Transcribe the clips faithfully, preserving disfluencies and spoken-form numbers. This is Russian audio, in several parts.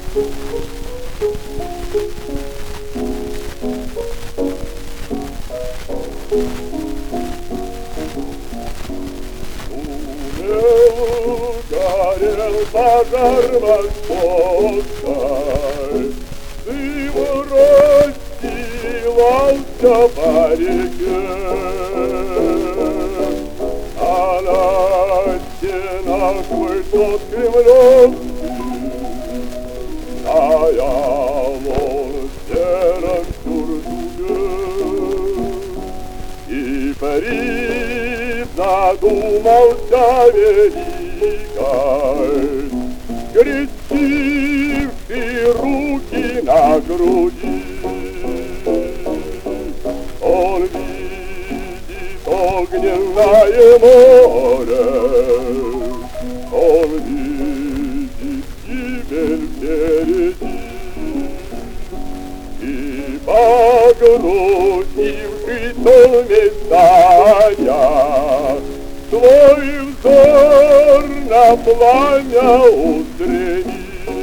Горел пожар московской, дым расстилался по реке, а на стенах высот кремлевских стоял он в сером сюртуке и призадумался великой, скрестивший руки на груди. Он видит огненное море, он видит гибель впереди, и погрузившись он метая, свой взор на пламя устремил.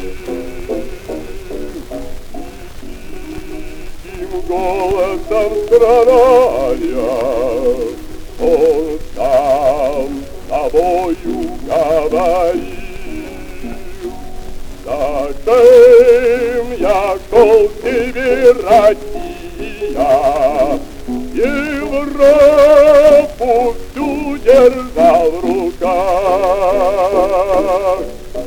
Тихим голосом страдая, он сам с собою говорил: зачем я шел к тебе, Россия, Европу всю держал в руках.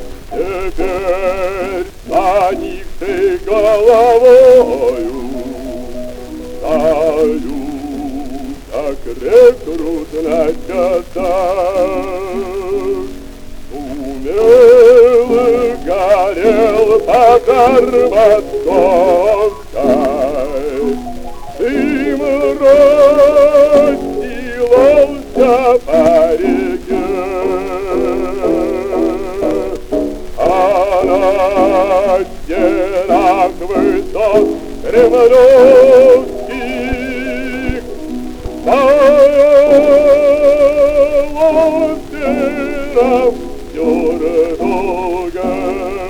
Теперь поникшей головою стою, как рекрут на часах. Умелый горел пожар московской, дым расстилался по реке, а на стенах высот кремлевских стоял он в сером сюртуке.